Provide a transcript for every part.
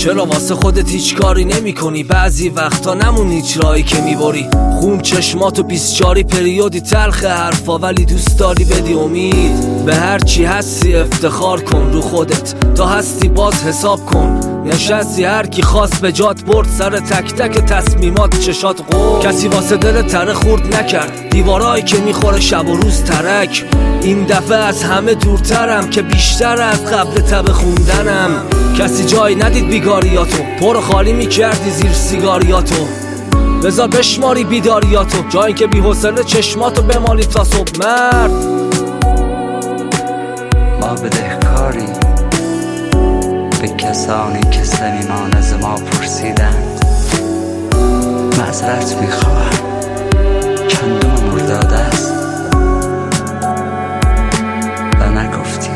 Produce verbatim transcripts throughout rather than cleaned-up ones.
چرا واسه خودت هیچ کاری نمی کنی؟ بعضی وقتا نمون هیچ راهی که میبری. خون چشماتو بیسچاری پریودی تلخ حرفا، ولی دوست داری بدی امید. به هر چی هستی افتخار کن رو خودت، تا هستی باز حساب کن. نشستی هر کی خواست به جات برد، سر تک تک تصمیمات چشات قول. کسی واسه دل تره خورد نکرد، دیوارایی که میخوره شب و روز ترک. این دفعه از همه دورترم که بیشتر از قبل تب خوندنم. کسی جای ندید بیگاریاتو، پر خالی میکردی زیر سیگاریاتو. بذار بشماری بیداریاتو، جایی که بی حوصله چشماتو بمالی تا صبح. مرد ما بدهکاری به کسانی که صمیمان از ما پرسیدند. معذرت میخواهم، چندم مرداد است و نگفتی.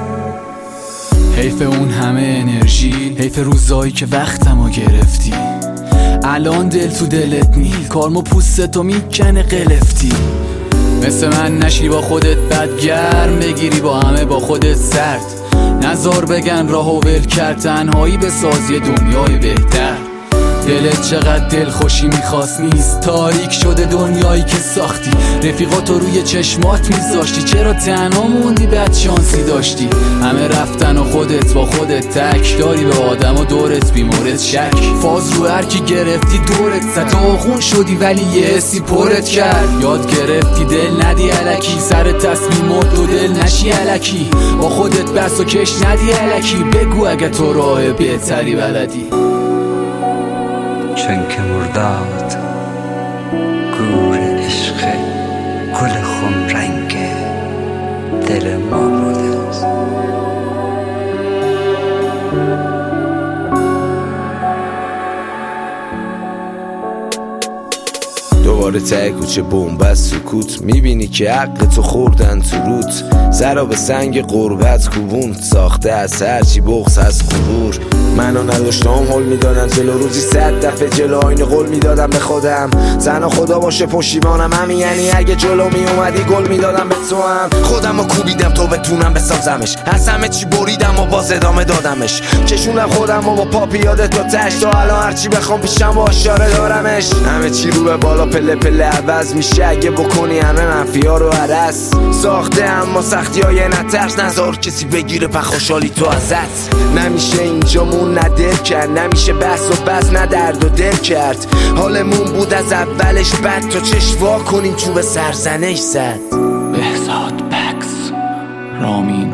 حیف اون همه انرژی، حیف روزایی که وقتمو گرفتی. الان دل تو دلت نیست، کارمو پوستتو میکنه قلفتی. مثل من نشی با خودت بدگرم، بگیری با همه با خودت سرد. نزار بگن راهو ول کرد، تنهایی به سازی دنیای بهتر. دلت چقدر دل خوشی میخواست نیست، تاریک شده دنیایی که ساختی. رفیقاتو روی چشمات میذاشتی، چرا تنها موندی؟ بد شانسی داشتی. همه رفتن و خودت با خودت تک، داری به آدم و دورت بیمورد شک. فاز رو هر کی گرفتی دورت زد، تو خون شدی ولی یه حسی پرت کرد. یاد گرفتی دل ندی الکی، سر تصمیمات و دل نشی الکی. با خودت بس و کش ندی الکی، بگو اگه تو راه بهتری بلدی. چون که مرداد گور عشق گل خون رنگ دل ما بوده است. دوباره ته کوچه بومبست سکوت، میبینی که حق تو خوردن تو روت. زرا به سنگ قربت کوبون ساخته از هرچی بغض از غرور. منو نداشتم حل میدادم جلو، روزی صد دفعه جلو آینه قول میدادم به خودم. زن خدا باشه پشیمانم، همین یعنی اگه جلو میومدی گل میدادم به تو هم. خودم رو کوبیدم تو بتونم بسازمش، از همه چی بریدم و باز ادامه دادمش. کشونم خودم و با پا پیاده تا تش، تا الان هرچی بخوام پیشم با اشاره دارمش. همه چی رو به بالا پله پله عوض میشه اگه بکنی همه منفیا رو عرس. ساخته اما سختی های نترس، نذار کسی بگیره پخوشالی تو ازت. نمیشه اینجامون ندل کرد، نمیشه بحث و بس نه درد و دل کرد. حالمون بود از اولش بد، تا چشوا کنیم تو به سرزنش زد. بهزاد بکس رامین